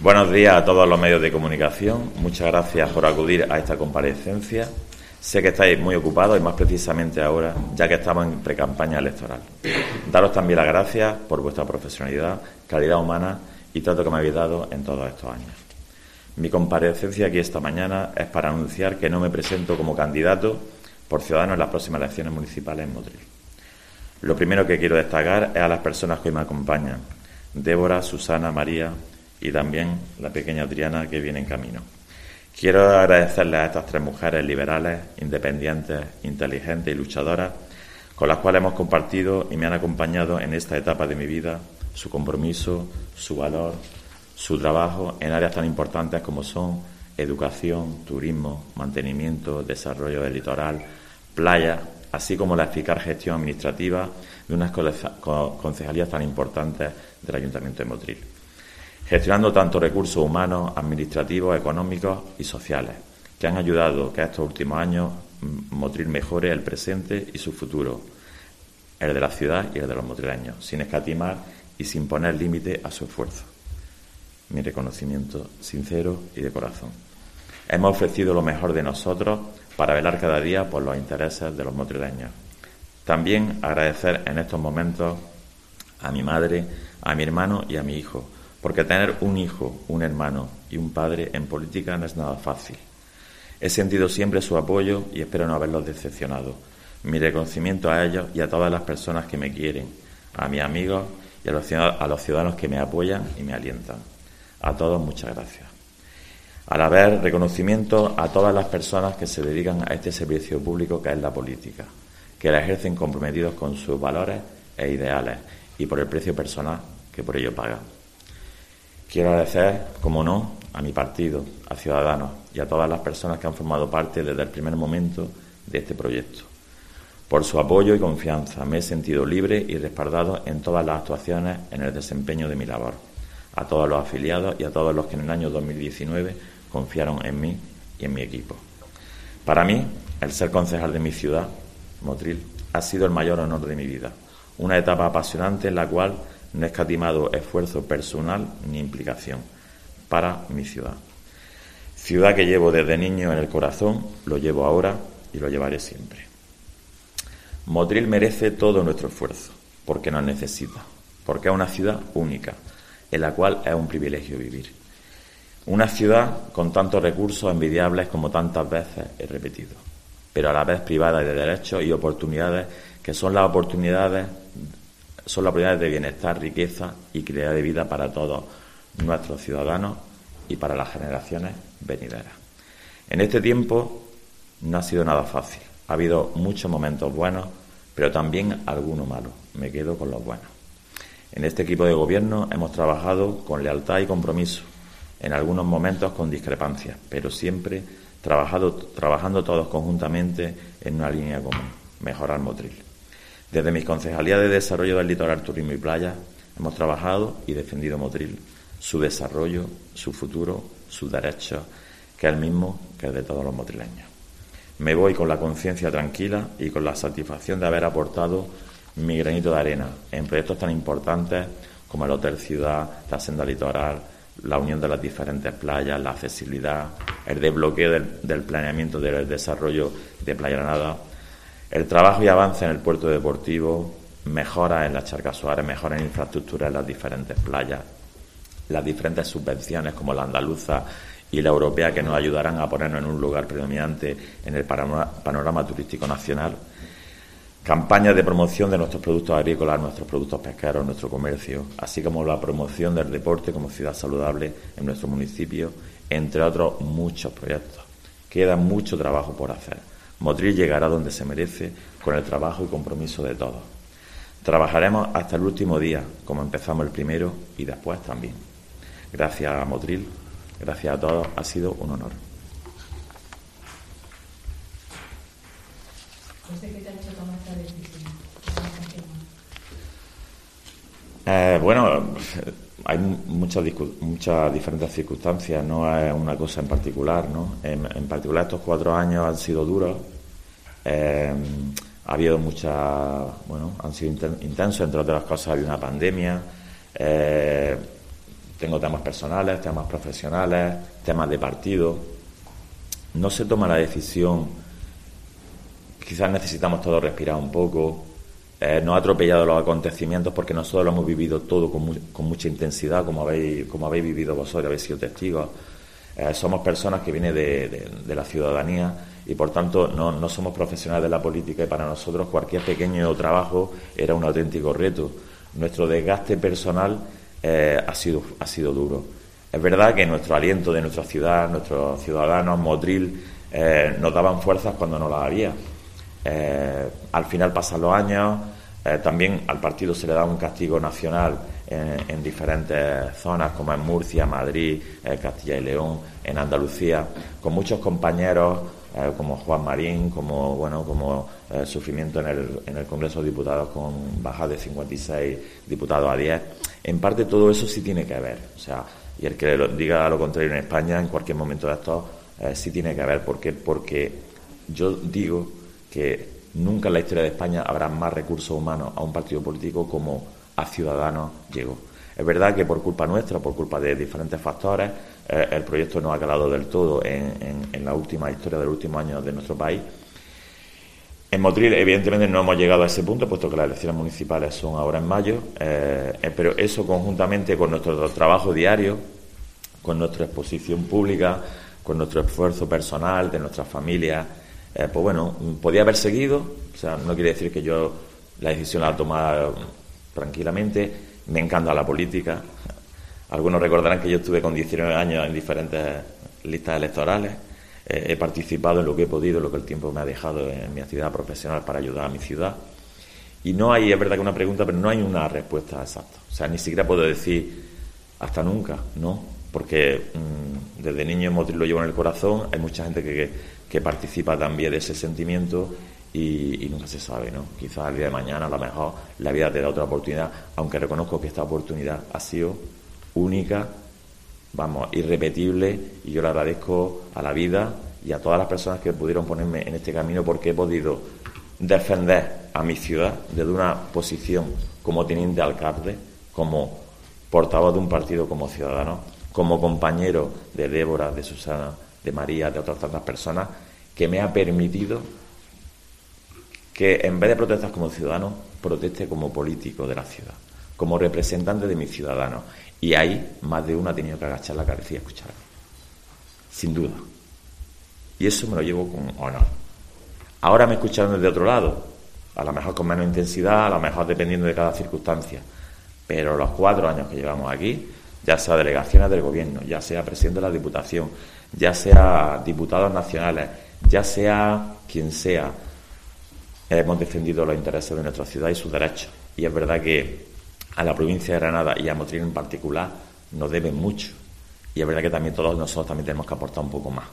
Buenos días a todos los medios de comunicación. Muchas gracias por acudir a esta comparecencia. Sé que estáis muy ocupados y más precisamente ahora, ya que estamos en precampaña electoral. Daros también las gracias por vuestra profesionalidad, calidad humana y trato que me habéis dado en todos estos años. Mi comparecencia aquí esta mañana es para anunciar que no me presento como candidato por Ciudadanos en las próximas elecciones municipales en Motril. Lo primero que quiero destacar es a las personas que hoy me acompañan: Débora, Susana, María y también la pequeña Triana, que viene en camino. Quiero agradecerles a estas tres mujeres liberales, independientes, inteligentes y luchadoras, con las cuales hemos compartido y me han acompañado en esta etapa de mi vida, su compromiso, su valor, su trabajo en áreas tan importantes como son educación, turismo, mantenimiento, desarrollo del litoral, playa, así como la eficaz gestión administrativa de unas concejalías tan importantes del Ayuntamiento de Motril, gestionando tanto recursos humanos, administrativos, económicos y sociales, que han ayudado que estos últimos años Motril mejore el presente y su futuro, el de la ciudad y el de los motrileños, sin escatimar y sin poner límite a su esfuerzo. Mi reconocimiento sincero y de corazón. Hemos ofrecido lo mejor de nosotros para velar cada día por los intereses de los motrileños. También agradecer en estos momentos a mi madre, a mi hermano y a mi hijo, porque tener un hijo, un hermano y un padre en política no es nada fácil. He sentido siempre su apoyo y espero no haberlos decepcionado. Mi reconocimiento a ellos y a todas las personas que me quieren, a mis amigos y a los ciudadanos que me apoyan y me alientan. A todos, muchas gracias. A la vez, reconocimiento a todas las personas que se dedican a este servicio público que es la política, que la ejercen comprometidos con sus valores e ideales y por el precio personal que por ello pagan. Quiero agradecer, como no, a mi partido, a Ciudadanos y a todas las personas que han formado parte desde el primer momento de este proyecto. Por su apoyo y confianza me he sentido libre y respaldado en todas las actuaciones en el desempeño de mi labor. A todos los afiliados y a todos los que en el año 2019 confiaron en mí y en mi equipo. Para mí, el ser concejal de mi ciudad, Motril, ha sido el mayor honor de mi vida. Una etapa apasionante en la cual no he escatimado esfuerzo personal ni implicación para mi ciudad. Ciudad que llevo desde niño en el corazón, lo llevo ahora y lo llevaré siempre. Motril merece todo nuestro esfuerzo, porque nos necesita, porque es una ciudad única, en la cual es un privilegio vivir. Una ciudad con tantos recursos envidiables como tantas veces he repetido, pero a la vez privada de derechos y oportunidades que son las oportunidades de bienestar, riqueza y calidad de vida para todos nuestros ciudadanos y para las generaciones venideras. En este tiempo no ha sido nada fácil. Ha habido muchos momentos buenos, pero también algunos malos. Me quedo con los buenos. En este equipo de gobierno hemos trabajado con lealtad y compromiso, en algunos momentos con discrepancias, pero siempre trabajando todos conjuntamente en una línea común: mejorar Motril. Desde mis concejalías de desarrollo del litoral, turismo y playa hemos trabajado y defendido Motril, su desarrollo, su futuro, sus derechos, que es el mismo que el de todos los motrileños. Me voy con la conciencia tranquila y con la satisfacción de haber aportado mi granito de arena en proyectos tan importantes como el Hotel Ciudad, la Senda Litoral, la unión de las diferentes playas, la accesibilidad, el desbloqueo del planeamiento del desarrollo de Playa Granada, el trabajo y avance en el puerto deportivo, mejoras en las charcas Suárez, mejoras en infraestructuras en las diferentes playas, las diferentes subvenciones como la andaluza y la europea que nos ayudarán a ponernos en un lugar predominante en el panorama turístico nacional, campañas de promoción de nuestros productos agrícolas, nuestros productos pesqueros, nuestro comercio, así como la promoción del deporte como ciudad saludable en nuestro municipio, entre otros muchos proyectos. Queda mucho trabajo por hacer. Motril llegará donde se merece con el trabajo y compromiso de todos. Trabajaremos hasta el último día, como empezamos el primero, y después también. Gracias a Motril, gracias a todos, ha sido un honor. ¿Qué te ha hecho tomar esta decisión? Bueno, hay muchas diferentes circunstancias, no es una cosa en particular, ¿no? En particular, estos 4 años han sido duros. Ha habido han sido intensos, entre otras cosas, había una pandemia. Tengo temas personales, temas profesionales, temas de partido. No se toma la decisión. Quizás necesitamos todos respirar un poco. Nos ha atropellado los acontecimientos porque nosotros lo hemos vivido todo con mucha intensidad, como habéis vivido vosotros, habéis sido testigos. Somos personas que vienen de la ciudadanía y, por tanto, no somos profesionales de la política, y para nosotros cualquier pequeño trabajo era un auténtico reto. Nuestro desgaste personal ha sido duro. Es verdad que nuestro aliento de nuestra ciudad, nuestros ciudadanos, Motril, nos daban fuerzas cuando no las había. Al final pasan los años, también al partido se le da un castigo nacional en diferentes zonas, como en Murcia, Madrid, Castilla y León, en Andalucía, con muchos compañeros como Juan Marín, como sufrimiento en el Congreso de Diputados, con bajas de 56 diputados a 10. En parte todo eso sí tiene que ver, y el que diga lo contrario en España en cualquier momento de estos sí tiene que ver, porque yo digo que nunca en la historia de España habrá más recursos humanos a un partido político como a Ciudadanos llegó. Es verdad que por culpa nuestra, por culpa de diferentes factores, el proyecto no ha calado del todo en la última historia de los últimos años de nuestro país. En Motril, evidentemente, no hemos llegado a ese punto, puesto que las elecciones municipales son ahora en mayo, pero eso, conjuntamente con nuestro trabajo diario, con nuestra exposición pública, con nuestro esfuerzo personal, de nuestras familias, podía haber seguido. No quiere decir que yo la decisión la he tomado tranquilamente. Me encanta la política. Algunos recordarán que yo estuve con 19 años en diferentes listas electorales. He participado en lo que he podido, lo que el tiempo me ha dejado en mi actividad profesional para ayudar a mi ciudad. Y no hay, es verdad que una pregunta, pero no hay una respuesta exacta. Ni siquiera puedo decir hasta nunca, ¿no? Porque desde niño en Motril lo llevo en el corazón. Hay mucha gente que participa también de ese sentimiento y nunca se sabe, ¿no? Quizás el día de mañana, a lo mejor, la vida te da otra oportunidad, aunque reconozco que esta oportunidad ha sido única, irrepetible, y yo le agradezco a la vida y a todas las personas que pudieron ponerme en este camino, porque he podido defender a mi ciudad desde una posición como teniente alcalde, como portavoz de un partido, como ciudadano, como compañero de Débora, de Susana, de María, de otras tantas personas, que me ha permitido que, en vez de protestar como ciudadano, proteste como político de la ciudad, como representante de mis ciudadanos. Y ahí más de uno ha tenido que agachar la cabeza y escuchar, sin duda. Y eso me lo llevo con honor. Ahora me escucharon desde otro lado, a lo mejor con menos intensidad, a lo mejor dependiendo de cada circunstancia. Pero los 4 años que llevamos aquí, ya sea delegaciones del gobierno, ya sea presidente de la Diputación, ya sea diputados nacionales, ya sea quien sea, hemos defendido los intereses de nuestra ciudad y sus derechos. Y es verdad que a la provincia de Granada y a Motril en particular nos deben mucho. Y es verdad que también todos nosotros también tenemos que aportar un poco más.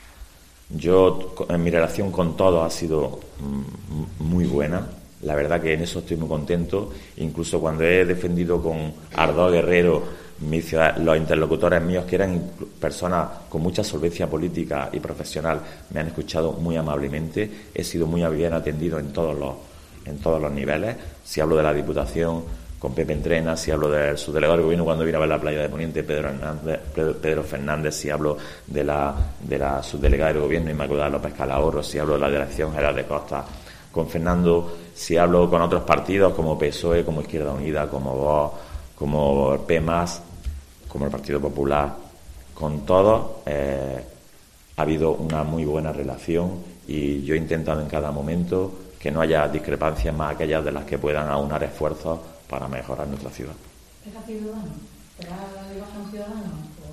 Yo, en mi relación con todos ha sido muy buena. La verdad que en eso estoy muy contento. Incluso cuando he defendido con ardor guerrero mi ciudad, los interlocutores míos, que eran personas con mucha solvencia política y profesional, me han escuchado muy amablemente. He sido muy bien atendido en todos los niveles. Si hablo de la Diputación, con Pepe Entrena; si hablo del subdelegado del gobierno cuando vine a ver la playa de Poniente, Pedro Fernández; si hablo de la subdelegada del gobierno, Inmaculada López Calahorro; si hablo de la Dirección General de Costas, con Fernando; si hablo con otros partidos como PSOE, como Izquierda Unida, como Vox, como PMAS, como el Partido Popular, con todos ha habido una muy buena relación, y yo he intentado en cada momento que no haya discrepancias más aquellas de las que puedan aunar esfuerzos para mejorar nuestra ciudad. ¿Eres ciudadano? ¿Será de baja un ciudadano?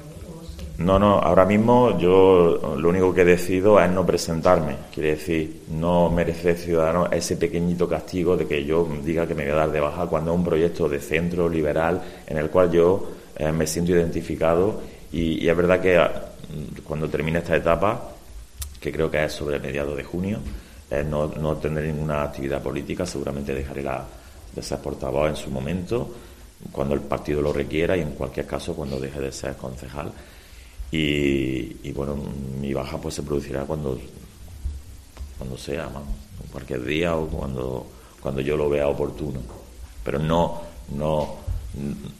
No, ahora mismo yo lo único que decido es no presentarme. Quiere decir, no merece ciudadano ese pequeñito castigo de que yo diga que me voy a dar de baja, cuando es un proyecto de centro liberal en el cual yo me siento identificado. Y es verdad que cuando termine esta etapa, que creo que es sobre mediados de junio, no tendré ninguna actividad política. Seguramente dejaré de ser portavoz en su momento, cuando el partido lo requiera, y en cualquier caso cuando deje de ser concejal. Y bueno, mi baja pues se producirá cuando sea, cualquier día, o cuando yo lo vea oportuno. Pero no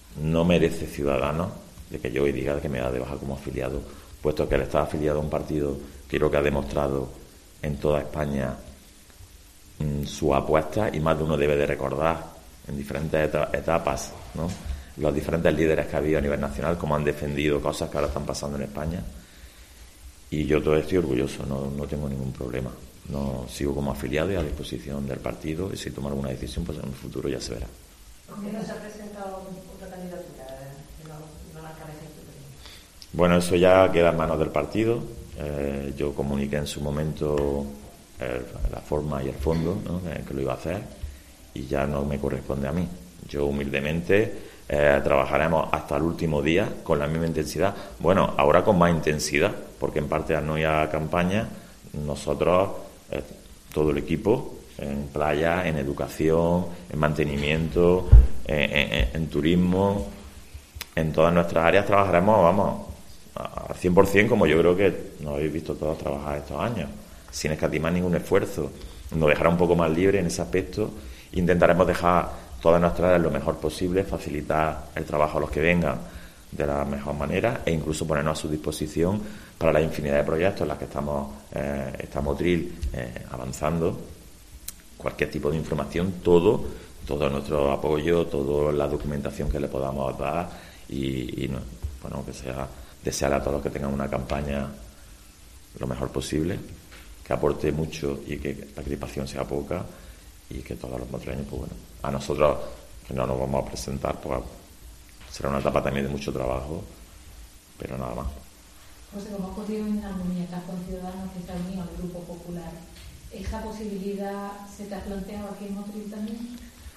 no merece Ciudadanos de que yo hoy diga que me da de baja como afiliado, puesto que él está afiliado a un partido que creo que ha demostrado en toda España su apuesta, y más de uno debe de recordar en diferentes etapas, ¿no?, los diferentes líderes que ha habido a nivel nacional, cómo han defendido cosas que ahora están pasando en España. Y yo todo estoy orgulloso, no tengo ningún problema. No sigo como afiliado y a disposición del partido, y si tomo alguna decisión, pues en el futuro ya se verá. ¿Por qué no se ha presentado otra candidatura? No la cabeza tú. Bueno, eso ya queda en manos del partido. Yo comuniqué en su momento la forma y el fondo, ¿no?, que lo iba a hacer, y ya no me corresponde a mí. Yo humildemente trabajaremos hasta el último día con la misma intensidad, bueno, ahora con más intensidad, porque en parte al no ir a campaña, nosotros, todo el equipo, en playa, en educación, en mantenimiento, en turismo, en todas nuestras áreas trabajaremos, vamos, al 100%, como yo creo que nos habéis visto todos trabajar estos años, sin escatimar ningún esfuerzo. Nos dejará un poco más libre en ese aspecto. Intentaremos dejar todas nuestras áreas lo mejor posible, facilitar el trabajo a los que vengan de la mejor manera, e incluso ponernos a su disposición para la infinidad de proyectos en los que estamos Motril avanzando. Cualquier tipo de información, todo nuestro apoyo, toda la documentación que le podamos dar, y bueno, que sea desearle a todos que tengan una campaña lo mejor posible, que aporte mucho y que la crispación sea poca, y que todos los motreños, pues bueno, a nosotros que no nos vamos a presentar, pues será una etapa también de mucho trabajo, pero nada más. José, como has podido en las muñecas con Ciudadanos que se ha unido al Grupo Popular, ¿esa posibilidad se te ha planteado aquí en Motril también?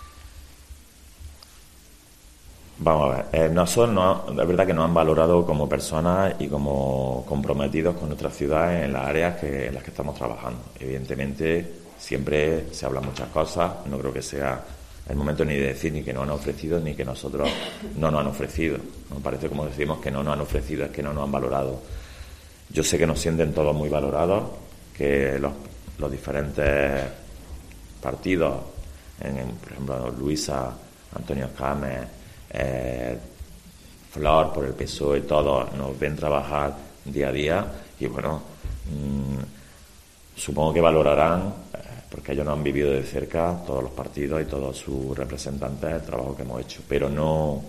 Vamos a ver, nosotros es verdad que nos han valorado como personas y como comprometidos con nuestra ciudad en las áreas en las que estamos trabajando. Evidentemente, siempre se hablan muchas cosas, no creo que sea el momento ni de decir ni que nos han ofrecido ni que nosotros no nos han ofrecido. Nos parece, como decimos, que no nos han ofrecido, es que no nos han valorado. Yo sé que nos sienten todos muy valorados, que los diferentes partidos, por ejemplo, Luisa, Antonio Escames, Flor por el PSOE, todos nos ven trabajar día a día, y bueno, supongo que valorarán, porque ellos no han vivido de cerca, todos los partidos y todos sus representantes, el trabajo que hemos hecho, pero no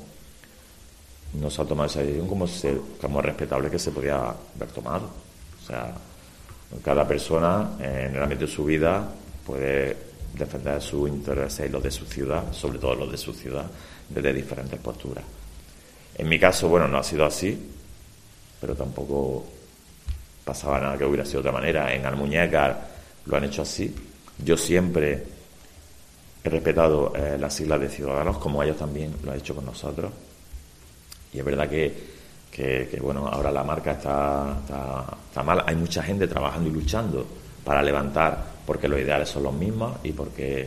se ha tomado esa decisión como es respetable que se podía haber tomado. O sea, cada persona en el ámbito de su vida puede defender sus intereses y los de su ciudad, sobre todo los de su ciudad, desde diferentes posturas. En mi caso, bueno, no ha sido así, pero tampoco pasaba nada que hubiera sido de otra manera. En Almuñécar lo han hecho así. Yo siempre he respetado las siglas de Ciudadanos, como ellos también lo han hecho con nosotros. Y es verdad que bueno, ahora la marca está mal. Hay mucha gente trabajando y luchando para levantar, porque los ideales son los mismos y porque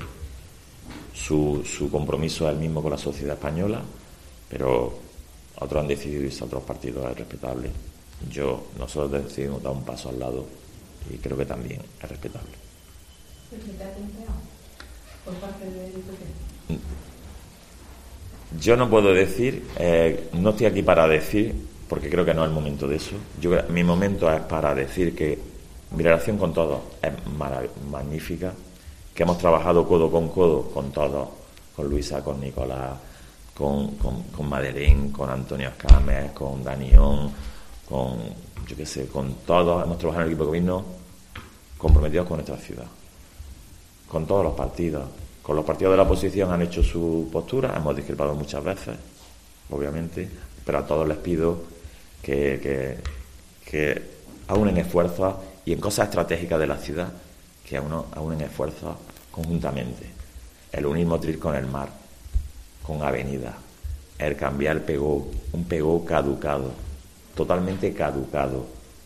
su compromiso es el mismo con la sociedad española, pero otros han decidido irse a otros partidos, es respetable. Nosotros decidimos dar un paso al lado y creo que también es respetable. ¿Qué te ha planteado por parte del PP? Yo no puedo decir, no estoy aquí para decir, porque creo que no es el momento de eso. Mi momento es para decir que mi relación con todos es magnífica, que hemos trabajado codo con todos, con Luisa, con Nicolás, con Madeleine, con Antonio Escames, con Danión, con todos. Hemos trabajado en el equipo de gobierno comprometidos con nuestra ciudad, con todos los partidos. Con los partidos de la oposición han hecho su postura, hemos discrepado muchas veces, obviamente, pero a todos les pido que aunen esfuerzos, y en cosas estratégicas de la ciudad, que aunen esfuerzos conjuntamente. El unir Motril con el mar, con avenidas, el cambiar el PGO, un PGO caducado, totalmente caducado,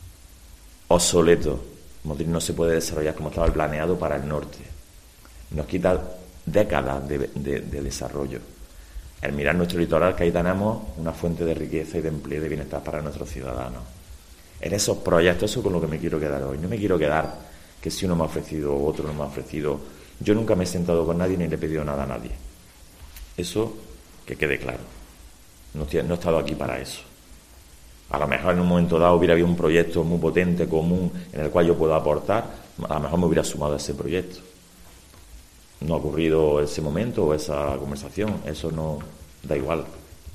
obsoleto. Motril no se puede desarrollar como estaba planeado para el norte. Nos quita décadas de desarrollo. El mirar nuestro litoral, que ahí tenemos una fuente de riqueza y de empleo y de bienestar para nuestros ciudadanos. En esos proyectos, eso es con lo que me quiero quedar hoy. No me quiero quedar que si uno me ha ofrecido o otro no me ha ofrecido. Yo nunca me he sentado con nadie ni le he pedido nada a nadie. Eso que quede claro. no he estado aquí para eso. A lo mejor en un momento dado hubiera habido un proyecto muy potente, común, en el cual yo puedo aportar, a lo mejor me hubiera sumado a ese proyecto. No ha ocurrido ese momento o esa conversación, eso no da igual.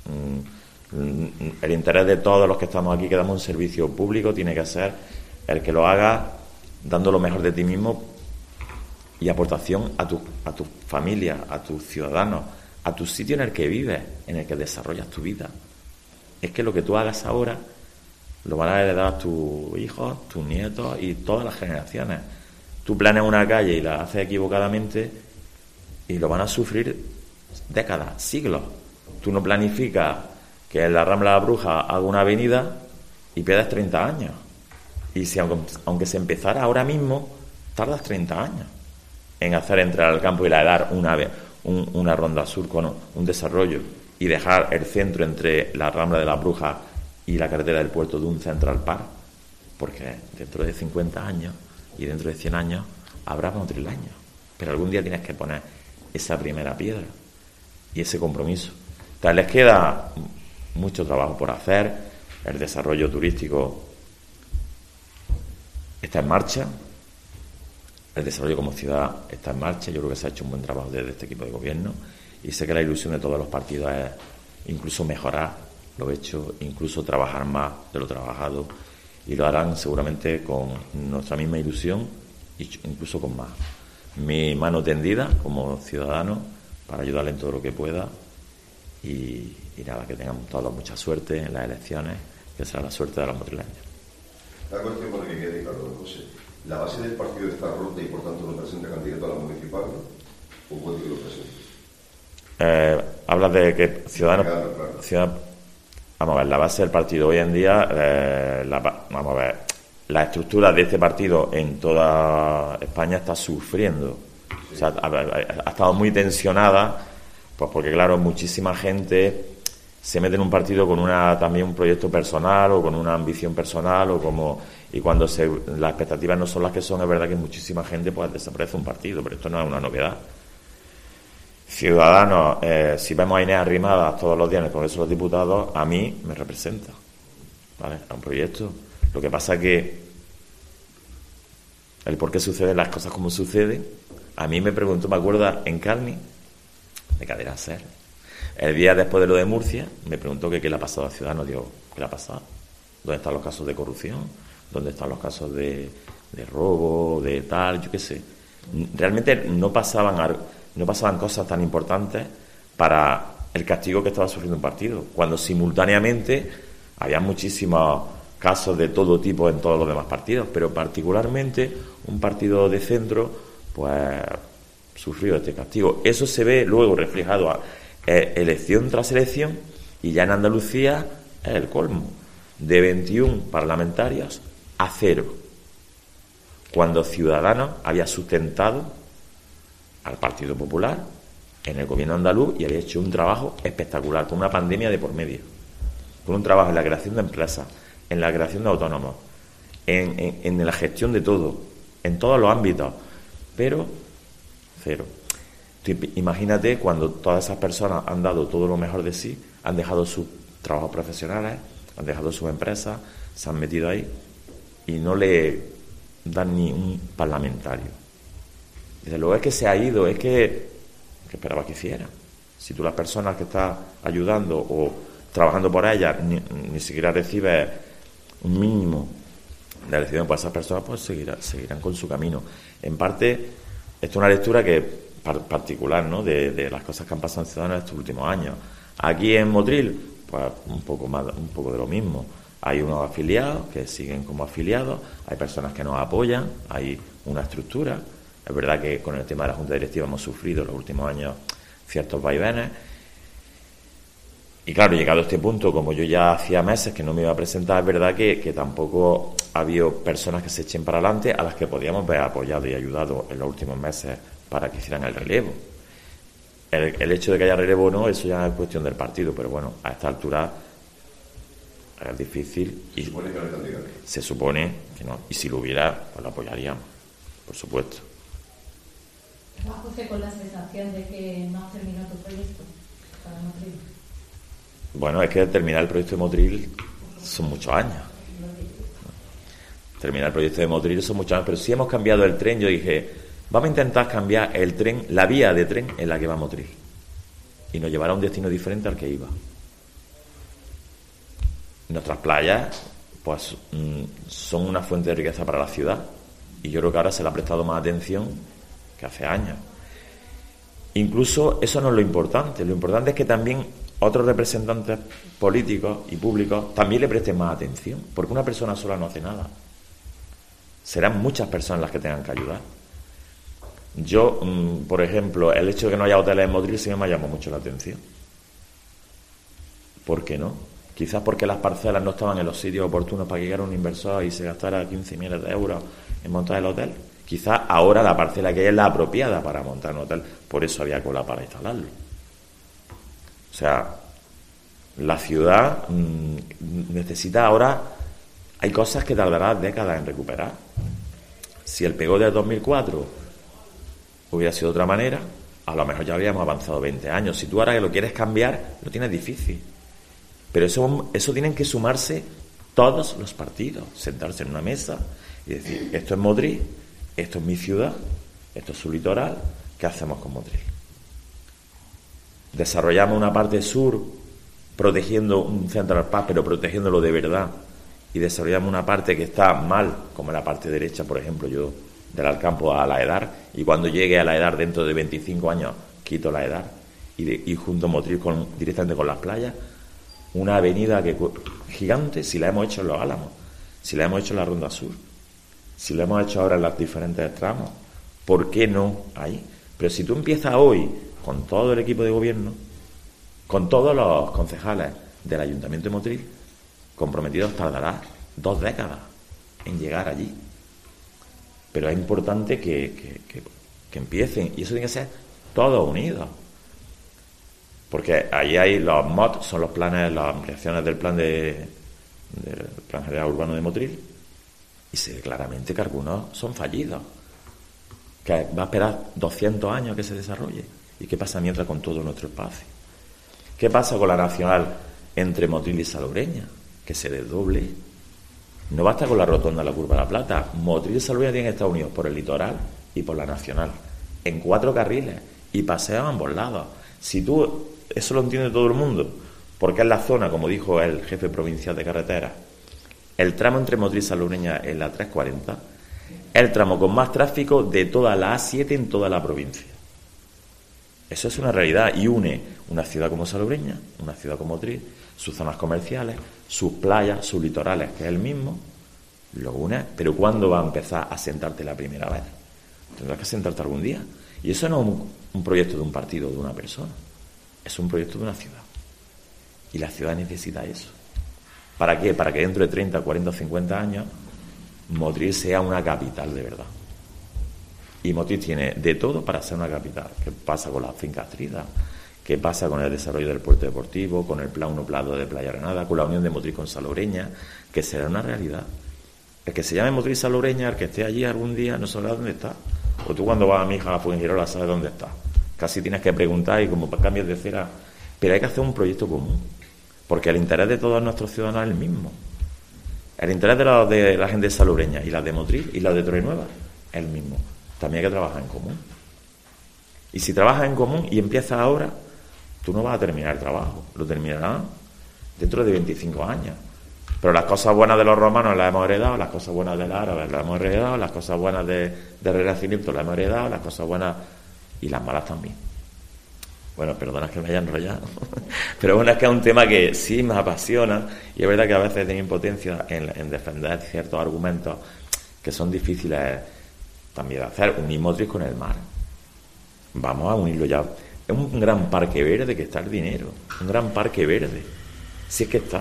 El interés de todos los que estamos aquí, que damos un servicio público, tiene que ser el que lo haga dando lo mejor de ti mismo y aportación a tu familia, a tus ciudadanos, a tu sitio en el que vives, en el que desarrollas tu vida. Es que lo que tú hagas ahora lo van a heredar tus hijos, tus nietos y todas las generaciones. Tú planeas una calle y la haces equivocadamente y lo van a sufrir décadas, siglos. Tú no planificas que en la Rambla de la Bruja haga una avenida y pierdes 30 años. Y si aunque se empezara ahora mismo, tardas 30 años en hacer entrar al campo y la dar una ronda sur con un desarrollo y dejar el centro entre la Rambla de la Bruja y la carretera del puerto de un Central Park, porque dentro de 50 años y dentro de 100 años habrá madrileños, pero algún día tienes que poner esa primera piedra y ese compromiso. Entonces les queda mucho trabajo por hacer. El desarrollo turístico está en marcha, el desarrollo como ciudad está en marcha. Yo creo que se ha hecho un buen trabajo desde este equipo de gobierno y sé que la ilusión de todos los partidos es incluso mejorar lo hecho, incluso trabajar más de lo trabajado, y lo harán seguramente con nuestra misma ilusión e incluso con más. Mi mano tendida como ciudadano para ayudarle en todo lo que pueda y nada, que tengan todos mucha suerte en las elecciones, que será la suerte de los madrileños. La cuestión para que quede claro, José, la base del partido está rota y por tanto no presenta candidato a la municipal, ¿no? ¿O puede que lo presente? Hablas de que Ciudadanos... Claro. Vamos a ver, la base del partido hoy en día, vamos a ver, la estructura de este partido en toda España está sufriendo. Sí. O sea, ha estado muy tensionada, pues porque claro, muchísima gente se mete en un partido con también un proyecto personal o con una ambición personal y cuando las expectativas no son las que son, es verdad que muchísima gente pues desaparece un partido, pero esto no es una novedad. Ciudadanos, si vemos a Inés Arrimadas todos los días en el Congreso de los Diputados, a mí me representa, ¿vale? A un proyecto. Lo que pasa es que el por qué suceden las cosas como suceden, a mí me preguntó, me acuerdo en Carni, de Cadena Ser, el día después de lo de Murcia, me preguntó que qué le ha pasado a Ciudadanos. Digo, ¿qué le ha pasado? ¿Dónde están los casos de corrupción? ¿Dónde están los casos de robo, de tal, yo qué sé? Realmente no pasaban cosas tan importantes para el castigo que estaba sufriendo un partido, cuando simultáneamente había muchísimos casos de todo tipo en todos los demás partidos, pero particularmente un partido de centro pues sufrió este castigo. Eso se ve luego reflejado elección tras elección, y ya en Andalucía es el colmo, de 21 parlamentarios a 0, cuando Ciudadanos había sustentado al Partido Popular en el gobierno andaluz y había hecho un trabajo espectacular, con una pandemia de por medio, con un trabajo en la creación de empresas, en la creación de autónomos, en la gestión de todo, en todos los ámbitos, pero 0. Imagínate cuando todas esas personas han dado todo lo mejor de sí, han dejado sus trabajos profesionales, han dejado sus empresas, se han metido ahí y no le dan ni un parlamentario. Desde luego es que se ha ido, es que esperaba que hiciera. Si tú las personas que estás ayudando o trabajando por ellas ni siquiera recibes un mínimo de recibimiento por esas personas, pues seguirán con su camino. En parte, esto es una lectura que particular, ¿no?, de las cosas que han pasado en Ciudadanos estos últimos años. Aquí en Motril, pues un poco de lo mismo. Hay unos afiliados que siguen como afiliados, hay personas que nos apoyan, hay una estructura. Es verdad que con el tema de la Junta Directiva hemos sufrido en los últimos años ciertos vaivenes. Y claro, llegado a este punto, como yo ya hacía meses que no me iba a presentar, es verdad que tampoco ha habido personas que se echen para adelante a las que podíamos haber apoyado y ayudado en los últimos meses para que hicieran el relevo. El hecho de que haya relevo o no, eso ya es cuestión del partido, pero bueno, a esta altura es difícil. Y se supone que no hay candidato. Se supone que no. Y si lo hubiera, pues lo apoyaríamos, por supuesto. ¿Va, José, con la sensación de que no has terminado tu proyecto para Motril? Bueno, es que terminar el proyecto de Motril son muchos años. Terminar el proyecto de Motril son muchos años, pero si hemos cambiado el tren, yo dije, vamos a intentar cambiar el tren, la vía de tren en la que va Motril, y nos llevará a un destino diferente al que iba. Nuestras playas, pues, son una fuente de riqueza para la ciudad, y yo creo que ahora se le ha prestado más atención que hace años. Incluso eso no es lo importante es que también otros representantes políticos y públicos también le presten más atención, porque una persona sola no hace nada. Serán muchas personas las que tengan que ayudar. Yo, por ejemplo, el hecho de que no haya hoteles en Motril sí me llamó mucho la atención. ¿Por qué no? Quizás porque las parcelas no estaban en los sitios oportunos para que llegara un inversor y se gastara 15 millones de euros en montar el hotel. Quizás ahora la parcela que hay es la apropiada para montar un hotel, por eso había cola para instalarlo. O sea, la ciudad necesita ahora, hay cosas que tardará décadas en recuperar. Si el PEGO del 2004 hubiera sido de otra manera, a lo mejor ya habríamos avanzado 20 años. Si tú ahora que lo quieres cambiar, lo tienes difícil. Pero eso tienen que sumarse todos los partidos, sentarse en una mesa y decir, esto es Motril, esto es mi ciudad, esto es su litoral, ¿qué hacemos con Motril? Desarrollamos una parte sur protegiendo un Central Park, pero protegiéndolo de verdad, y desarrollamos una parte que está mal, como la parte derecha, por ejemplo, yo del Alcampo a la Edar, y cuando llegue a la Edar dentro de 25 años quito la Edar y junto Motril directamente con las playas, una avenida gigante, si la hemos hecho en Los Álamos, si la hemos hecho en la Ronda Sur, si la hemos hecho ahora en los diferentes tramos, ¿por qué no ahí? Pero si tú empiezas hoy con todo el equipo de gobierno, con todos los concejales del Ayuntamiento de Motril comprometidos, tardará 2 décadas en llegar allí. Pero es importante que empiecen, y eso tiene que ser todos unidos. Porque ahí hay los MOT, son los planes, las ampliaciones del plan del Plan General Urbano de Motril, y se ve claramente que algunos son fallidos, que va a esperar 200 años que se desarrolle. ¿Y qué pasa mientras con todo nuestro espacio? ¿Qué pasa con la nacional entre Motril y Salobreña? Que se desdoble. No basta con la rotonda de la Curva de la Plata. Motril y Salobreña tienen que estar unidos por el litoral y por la nacional, en 4 carriles, y paseos a ambos lados. Si tú, eso lo entiende todo el mundo, porque es la zona, como dijo el jefe provincial de carreteras, el tramo entre Motril y Salobreña en la 340, el tramo con más tráfico de toda la A7 en toda la provincia. Eso es una realidad, y une una ciudad como Salobreña, una ciudad como Motril, sus zonas comerciales, sus playas, sus litorales, que es el mismo, lo une. Pero ¿cuándo va a empezar a sentarte la primera vez? Tendrás que sentarte algún día. Y eso no es un proyecto de un partido o de una persona, es un proyecto de una ciudad. Y la ciudad necesita eso. ¿Para qué? Para que dentro de 30, 40 o 50 años Motril sea una capital de verdad. Y Motril tiene de todo para ser una capital. ¿Qué pasa con las fincas Trida? ¿Qué pasa con el desarrollo del puerto deportivo, con el plan 1 Plado de Playa Granada, con la unión de Motril con Salobreña? Que será una realidad. El que se llame Motril Salobreña, el que esté allí algún día, no sabrá dónde está. O tú cuando vas a mi hija a Fuengirola sabes dónde está. Casi tienes que preguntar y como cambias de cera. Pero hay que hacer un proyecto común, porque el interés de todos nuestros ciudadanos es el mismo. El interés de la gente de Salobreña y la de Motril y la de Torrenueva es el mismo. También hay que trabajar en común. Y si trabajas en común y empiezas ahora, tú no vas a terminar el trabajo, lo terminarás dentro de 25 años. Pero las cosas buenas de los romanos las hemos heredado, las cosas buenas de los árabes las hemos heredado, las cosas buenas del Renacimiento las hemos heredado, las cosas buenas y las malas también. Bueno, perdona que me haya enrollado, pero bueno, es que es un tema que sí me apasiona, y es verdad que a veces tengo impotencia en defender ciertos argumentos que son difíciles también de hacer. Unir Motril con el mar, vamos a unirlo ya. Es un gran parque verde que está el dinero, un gran parque verde, si es que está.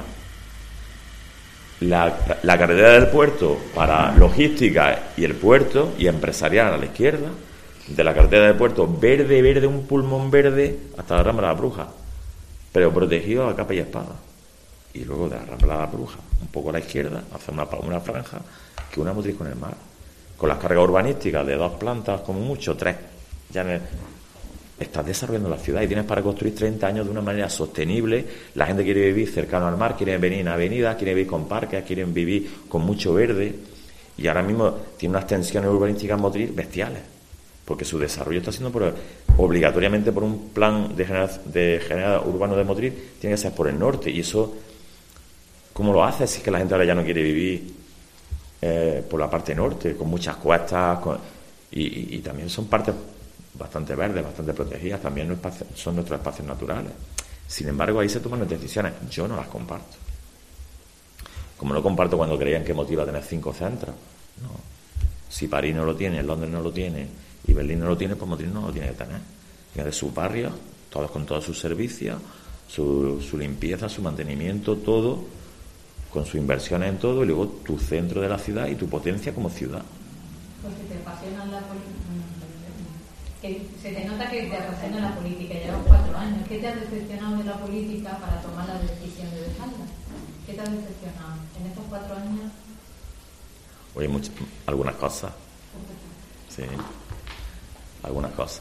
La carretera del puerto para logística y el puerto y empresarial a la izquierda, de la carretera del puerto verde, un pulmón verde hasta la Rambla de la Bruja, pero protegido a capa y espada. Y luego de la Rambla de la Bruja, un poco a la izquierda, hacer una franja que una Motril con el mar, con las cargas urbanísticas de 2 plantas, como mucho 3, ya estás desarrollando la ciudad y tienes para construir 30 años de una manera sostenible. La gente quiere vivir cercano al mar, quiere venir en avenidas, quiere vivir con parques, quieren vivir con mucho verde, y ahora mismo tiene unas tensiones urbanísticas Motril bestiales, porque su desarrollo está siendo obligatoriamente por un plan de general urbano de Motril, tiene que ser por el norte, y eso, ¿cómo lo hace? Si es que la gente ahora ya no quiere vivir por la parte norte, con muchas cuestas, y también son partes bastante verdes, bastante protegidas, también son nuestros espacios naturales. Sin embargo, ahí se toman las decisiones. Yo no las comparto. Como no comparto cuando creían que Motril iba a tener 5 centros. No. Si París no lo tiene, Londres no lo tiene y Berlín no lo tiene, pues Motril no lo tiene que tener. Tiene de sus barrios, todos con todos sus servicios, su limpieza, su mantenimiento, todo, con sus inversiones en todo, y luego tu centro de la ciudad y tu potencia como ciudad. Pues que te apasiona la política. Se te nota que te apasiona la política, llevas 4 años. ¿Qué te ha decepcionado de la política para tomar la decisión de dejarla? ¿Qué te ha decepcionado en estos 4 años? Oye, algunas cosas. Sí, algunas cosas.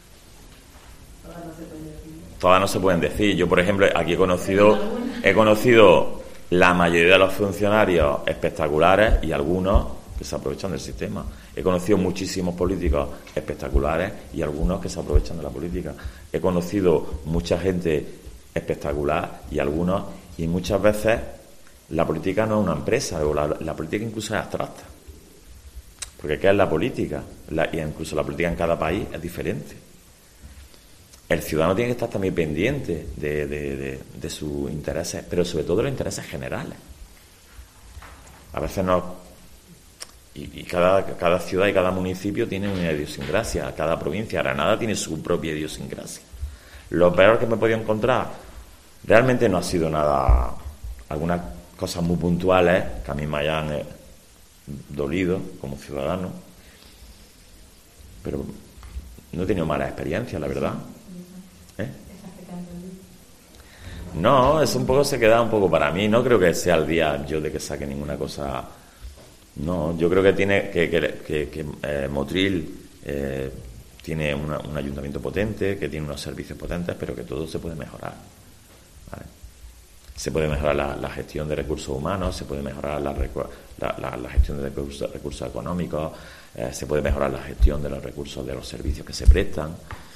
Todas no se pueden decir. Yo, por ejemplo, aquí he conocido la mayoría de los funcionarios espectaculares y algunos que se aprovechan del sistema. He conocido muchísimos políticos espectaculares y algunos que se aprovechan de la política. He conocido mucha gente espectacular y algunos, y muchas veces la política no es una empresa, o la política incluso es abstracta. Porque ¿qué es la política? Y incluso la política en cada país es diferente. El ciudadano tiene que estar también pendiente de sus intereses, pero sobre todo de los intereses generales. A veces no. Y cada ciudad y cada municipio tiene una idiosincrasia, cada provincia, Granada tiene su propia idiosincrasia. Lo peor que me he podido encontrar realmente no ha sido nada, algunas cosas muy puntuales que a mí me hayan dolido como ciudadano, pero no he tenido malas experiencias, la verdad. No, es un poco, se queda un poco para mí. No creo que sea el día yo de que saque ninguna cosa. No, yo creo que tiene que Motril tiene un ayuntamiento potente, que tiene unos servicios potentes, pero que todo se puede mejorar. ¿Vale? Se puede mejorar la gestión de recursos humanos, se puede mejorar la gestión de recursos económicos, se puede mejorar la gestión de los recursos de los servicios que se prestan.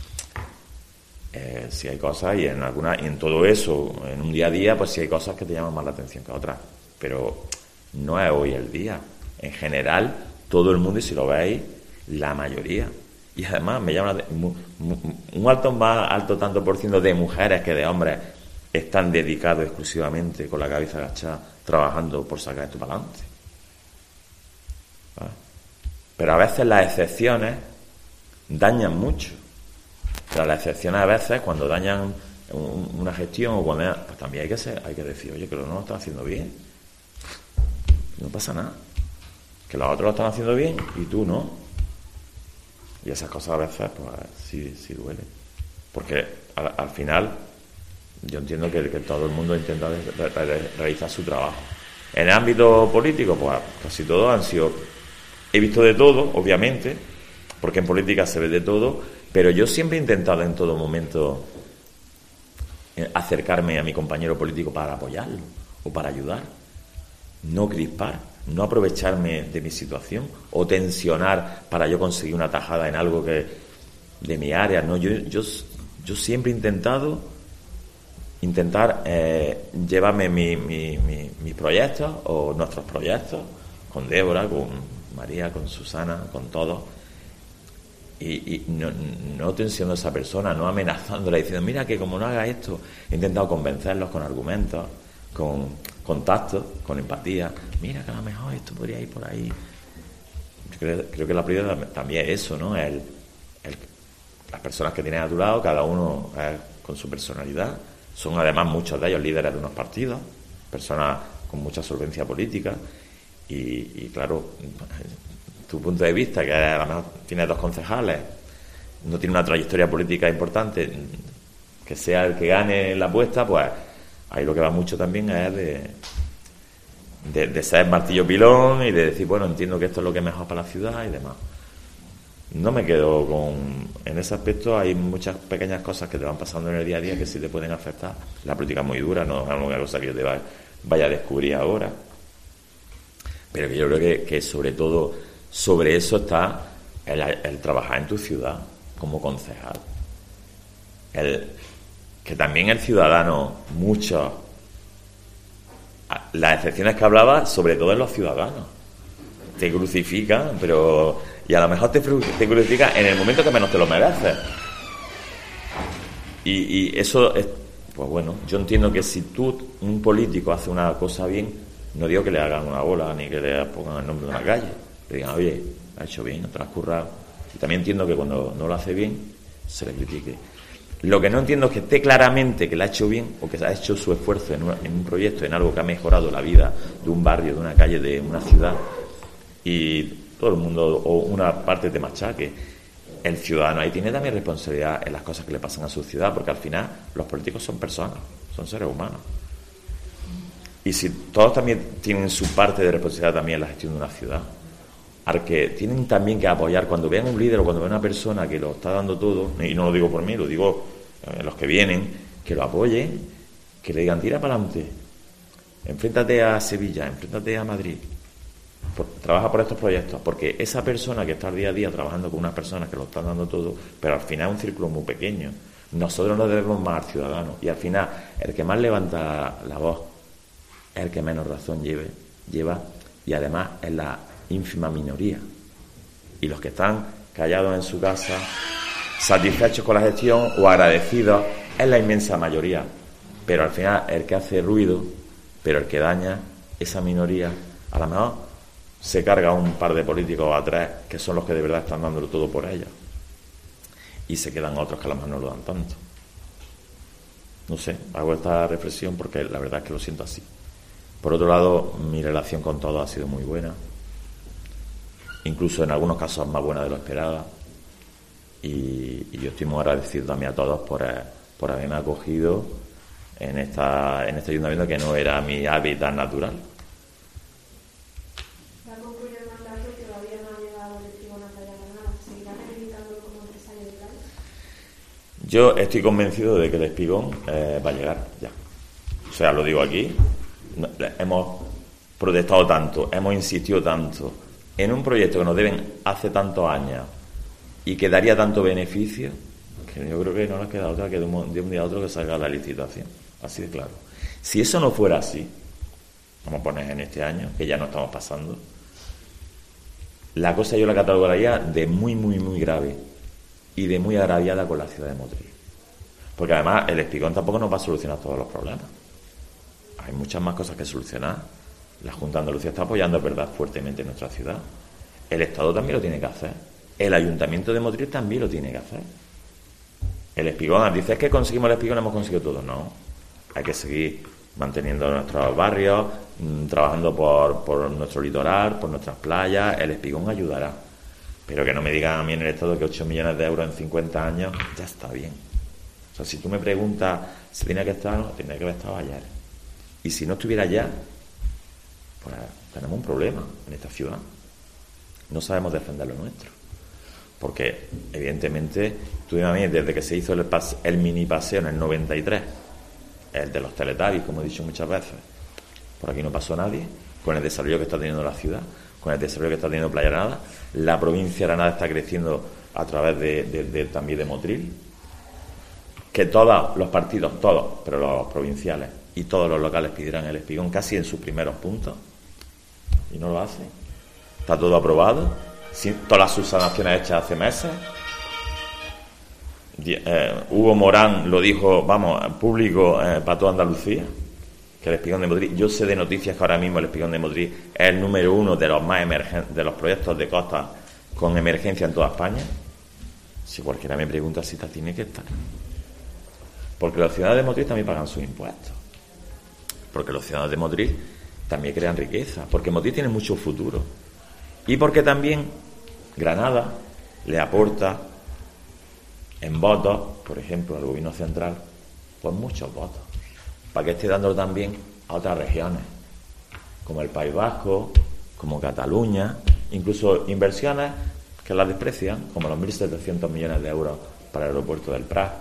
Si hay cosas, y en todo eso, en un día a día, pues si hay cosas que te llaman más la atención que otras, pero no es hoy el día. En general, todo el mundo, y si lo veis, la mayoría. Y además me llama un más alto tanto por ciento de mujeres que de hombres están dedicados exclusivamente con la cabeza agachada trabajando por sacar esto para adelante. ¿Vale? Pero a veces las excepciones dañan mucho. Pero las excepciones a veces, cuando dañan una gestión o cuando pues también hay que decir, oye, que no lo está haciendo bien. No pasa nada. Que los otros lo están haciendo bien y tú no. Y esas cosas a veces pues sí duelen. Porque al final yo entiendo que todo el mundo intenta realizar su trabajo. En el ámbito político, pues casi todos han sido... He visto de todo, obviamente, porque en política se ve de todo, pero yo siempre he intentado en todo momento acercarme a mi compañero político para apoyarlo o para ayudar. No crispar. No aprovecharme de mi situación o tensionar para yo conseguir una tajada en algo que de mi área. No, yo siempre he intentar llevarme mis proyectos o nuestros proyectos con Débora, con María, con Susana, con todos, y no tensionando a esa persona, no amenazándola diciendo, mira que como no haga esto. He intentado convencerlos con argumentos, con contacto, con empatía. Mira que a lo mejor esto podría ir por ahí. Yo creo que la prioridad también es eso, ¿no? Las personas que tienes a tu lado, cada uno con su personalidad, son además muchos de ellos líderes de unos partidos, personas con mucha solvencia política, y claro, tu punto de vista, que a lo mejor tienes 2 concejales, no tiene una trayectoria política importante, que sea el que gane la apuesta, pues ahí lo que va mucho también es de ser martillo pilón y de decir, bueno, entiendo que esto es lo que es mejor para la ciudad y demás. no me quedo con... En ese aspecto hay muchas pequeñas cosas que te van pasando en el día a día que sí te pueden afectar. La política es muy dura, no es una cosa que yo te vaya a descubrir ahora. Pero que yo creo que sobre todo sobre eso está el trabajar en tu ciudad como concejal. Que también el ciudadano, las excepciones que hablaba, sobre todo en los ciudadanos, te crucifican, y a lo mejor te crucifican en el momento que menos te lo mereces. Y eso es, pues bueno, yo entiendo que si un político hace una cosa bien, no digo que le hagan una bola ni que le pongan el nombre de una calle, le digan, oye, ha hecho bien, te lo has currado. Y también entiendo que cuando no lo hace bien, se le critique. Lo que no entiendo es que esté claramente que lo ha hecho bien o que ha hecho su esfuerzo en un proyecto, en algo que ha mejorado la vida de un barrio, de una calle, de una ciudad, y todo el mundo o una parte te machaque. El ciudadano ahí tiene también responsabilidad en las cosas que le pasan a su ciudad, porque al final los políticos son personas, son seres humanos. Y si todos también tienen su parte de responsabilidad también en la gestión de una ciudad, al que tienen también que apoyar cuando vean un líder o cuando vean una persona que lo está dando todo, y no lo digo por mí, lo digo los que vienen, que lo apoyen, que le digan tira para adelante, enfréntate a Sevilla, enfréntate a Madrid, trabaja por estos proyectos, porque esa persona que está al día a día trabajando con unas personas que lo están dando todo, pero al final es un círculo muy pequeño. Nosotros nos debemos más al ciudadano, y al final el que más levanta la voz es el que menos razón lleva, y además es la ínfima minoría. Y los que están callados en su casa, satisfechos con la gestión o agradecidos, es la inmensa mayoría. Pero al final el que hace ruido, pero el que daña, esa minoría, a lo mejor se carga a un par de políticos a tres que son los que de verdad están dándolo todo por ellos, y se quedan otros que a lo mejor no lo dan tanto. No sé, hago esta reflexión porque la verdad es que lo siento así. Por otro lado, mi relación con todos ha sido muy buena, incluso en algunos casos más buena de lo esperado, y yo estoy muy agradecido también a todos por haberme acogido en este ayuntamiento que no era mi hábitat natural. Yo estoy convencido de que el Espigón va a llegar ya. O sea, lo digo aquí, hemos protestado tanto, hemos insistido tanto en un proyecto que nos deben hace tantos años y que daría tanto beneficio, que yo creo que no nos queda otra que de un día a otro que salga la licitación. Así de claro. Si eso no fuera así, vamos a poner en este año, que ya no estamos pasando, la cosa yo la catalogaría de muy, muy, muy grave y de muy agraviada con la ciudad de Motril. Porque además el Espigón tampoco nos va a solucionar todos los problemas. Hay muchas más cosas que solucionar. La Junta de Andalucía está apoyando, es verdad, fuertemente nuestra ciudad. El Estado también lo tiene que hacer. El Ayuntamiento de Motril también lo tiene que hacer. El Espigón, dices que conseguimos el Espigón, hemos conseguido todo. No. Hay que seguir manteniendo nuestros barrios, trabajando por nuestro litoral, por nuestras playas. El Espigón ayudará. Pero que no me digan a mí en el Estado que 8 millones de euros en 50 años ya está bien. O sea, si tú me preguntas si tiene que estar, no, tiene que haber estado ayer. Y si no estuviera ya, pues tenemos un problema en esta ciudad. No sabemos defender lo nuestro. Porque, evidentemente, tú dime a mí, desde que se hizo el mini paseo en el 93, el de los Teletubbies, como he dicho muchas veces, por aquí no pasó nadie, con el desarrollo que está teniendo la ciudad, con el desarrollo que está teniendo Playa Granada. La provincia de Granada está creciendo a través también de Motril. Que todos los partidos, todos, pero los provinciales y todos los locales pidieran el Espigón casi en sus primeros puntos. Y no lo hacen. Está todo aprobado. Todas las subsanaciones hechas hace meses. Hugo Morán lo dijo, vamos, público para toda Andalucía, que el Espigón de Motril. Yo sé de noticias que ahora mismo el Espigón de Motril es el número 1 de los más emergentes, de los proyectos de costa con emergencia en toda España. Si cualquiera me pregunta si tiene que estar. Porque los ciudadanos de Motril también pagan sus impuestos. Porque los ciudadanos de Motril también crean riqueza. Porque Motril tiene mucho futuro. Y porque también Granada le aporta en votos, por ejemplo, al gobierno central, pues muchos votos. Para que esté dándolo también a otras regiones, como el País Vasco, como Cataluña, incluso inversiones que las desprecian, como los 1.700 millones de euros para el aeropuerto del Prat.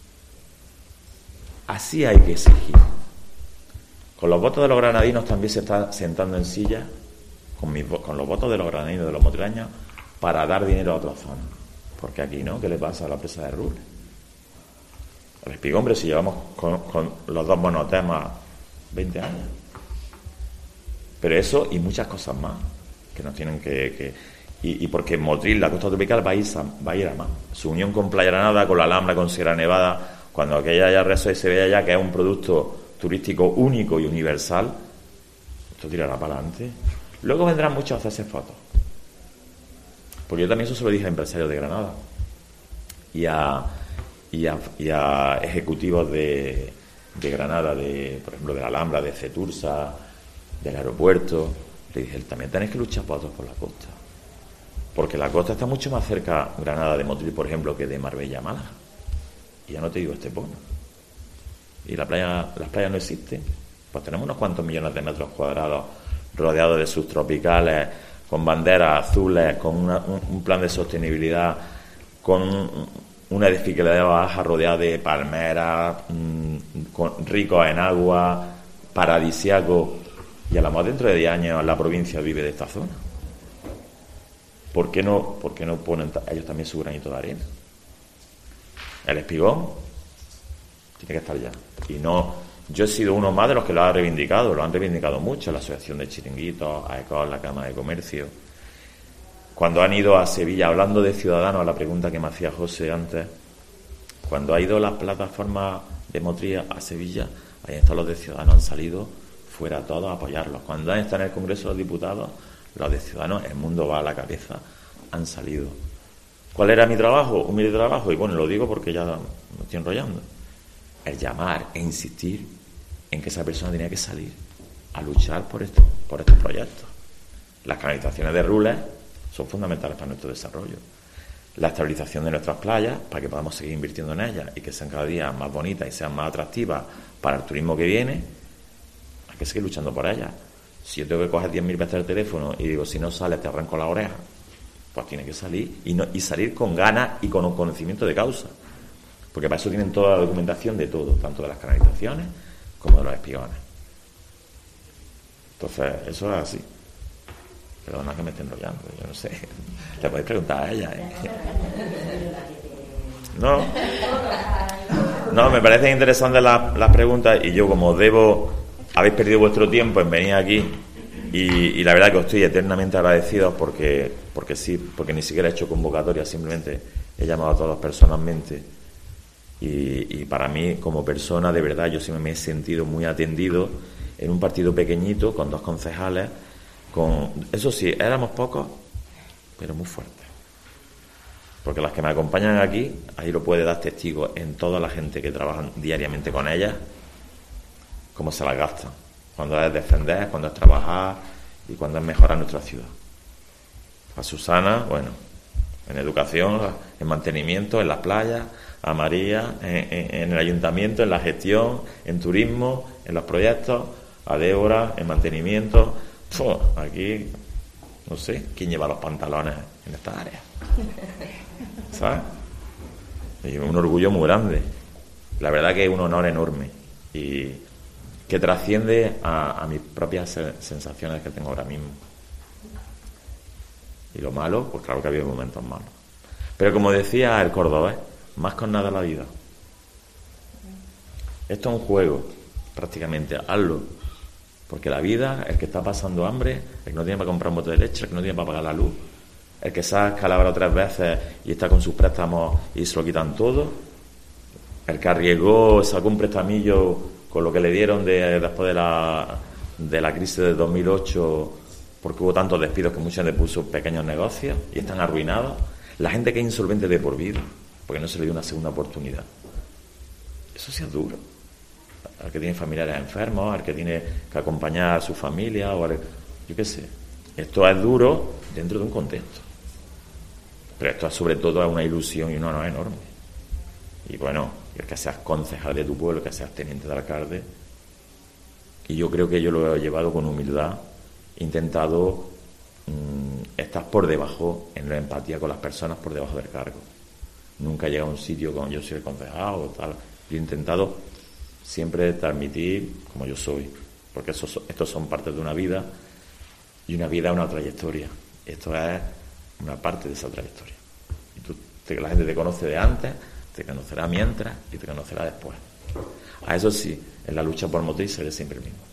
Así hay que exigir. Con los votos de los granadinos también se está sentando en sillas, con los votos de los granadinos, de los motrileños, para dar dinero a otras zonas. Porque aquí no, ¿qué le pasa a la presa de Rules? El Espigón, hombre, si llevamos con los dos monotemas 20 años. Pero eso y muchas cosas más que nos tienen y porque Motril, la costa tropical, va a ir a más. Su unión con Playa Granada, con la Alhambra, con Sierra Nevada, cuando aquella ya se vea ya que es un producto turístico único y universal, esto tirará para adelante. Luego vendrán muchos a hacerse fotos. Porque yo también eso se lo dije a empresarios de Granada y a ejecutivos de Granada, por ejemplo, de la Alhambra, de Cetursa, del aeropuerto. Le dije, también tenéis que luchar por la costa. Porque la costa está mucho más cerca, Granada de Motril, por ejemplo, que de Marbella a Málaga. Y ya no te digo Estepona. Y las playas no existen. Pues tenemos unos cuantos millones de metros cuadrados rodeados de subtropicales, con banderas azules, con un plan de sostenibilidad, con una edificación baja rodeada de palmeras, ricos en agua, paradisíaco. Y a lo mejor dentro de 10 años la provincia vive de esta zona. ¿Por qué no ponen ellos también su granito de arena? El Espigón tiene que estar ya. Y no, yo he sido uno más de los que lo han reivindicado mucho, la Asociación de Chiringuitos, AECOS, la Cámara de Comercio. Cuando han ido a Sevilla, hablando de Ciudadanos, a la pregunta que me hacía José antes, cuando ha ido las plataformas de Motril a Sevilla, ahí están los de Ciudadanos, han salido fuera todos a apoyarlos. Cuando han estado en el Congreso de los Diputados, los de Ciudadanos, el mundo va a la cabeza, han salido. ¿Cuál era mi trabajo? Humilde trabajo, y bueno, lo digo porque ya me estoy enrollando. El llamar e insistir en que esa persona tenía que salir a luchar por estos proyectos. Las canalizaciones de Rules son fundamentales para nuestro desarrollo. La estabilización de nuestras playas, para que podamos seguir invirtiendo en ellas y que sean cada día más bonitas y sean más atractivas para el turismo que viene, hay que seguir luchando por ellas. Si yo tengo que coger 10.000 veces el teléfono y digo, si no sales te arranco la oreja, pues tiene que salir y salir con ganas y con un conocimiento de causa. Porque para eso tienen toda la documentación de todo, tanto de las canalizaciones como de los espigones. Entonces, eso es así. Perdona que me esté enrollando, yo no sé. Te podéis preguntar a ella, ¿eh? No, me parecen interesantes las preguntas y yo, como habéis perdido vuestro tiempo en venir aquí y la verdad que os estoy eternamente agradecido porque ni siquiera he hecho convocatoria, simplemente he llamado a todos personalmente y para mí, como persona, de verdad, yo siempre me he sentido muy atendido en un partido pequeñito, con 2 concejales, eso sí, éramos pocos, pero muy fuertes. Porque las que me acompañan aquí, ahí lo puede dar testigo en toda la gente que trabaja diariamente con ellas, cómo se las gastan. Cuando es defender, cuando es trabajar y cuando es mejorar nuestra ciudad. A Susana, bueno, en educación, en mantenimiento, en las playas, a María, en el ayuntamiento, en la gestión, en turismo, en los proyectos, a Débora, en mantenimiento. Aquí, no sé, quién lleva los pantalones en esta área. ¿Sabes? Y un orgullo muy grande. La verdad que es un honor enorme y que trasciende a mis propias sensaciones que tengo ahora mismo. Y lo malo, pues claro que ha habido momentos malos. Pero como decía el cordobés, más con nada la vida. Esto es un juego, prácticamente, hazlo. Porque la vida, el que está pasando hambre, el que no tiene para comprar un bote de leche, el que no tiene para pagar la luz, el que se ha escalabrado 3 veces y está con sus préstamos y se lo quitan todo, el que arriesgó, sacó un prestamillo con lo que le dieron después de la crisis de 2008, porque hubo tantos despidos que mucha gente puso pequeños negocios y están arruinados, la gente que es insolvente de por vida, porque no se le dio una segunda oportunidad. Eso sí es duro. Al que tiene familiares enfermos, al que tiene que acompañar a su familia, yo qué sé. Esto es duro dentro de un contexto. Pero esto es sobre todo una ilusión y un honor enorme. Y bueno, el que seas concejal de tu pueblo, que seas teniente de alcalde. Y yo creo que yo lo he llevado con humildad. He intentado estás por debajo, en la empatía con las personas, por debajo del cargo. Nunca he llegado a un sitio con yo soy el concejal o tal. Yo he intentado siempre transmitir como yo soy, porque estos son partes de una vida, y una vida es una trayectoria. Esto es una parte de esa trayectoria. Y la gente te conoce de antes, te conocerá mientras y te conocerá después. A eso sí, en la lucha por Motril seré siempre el mismo.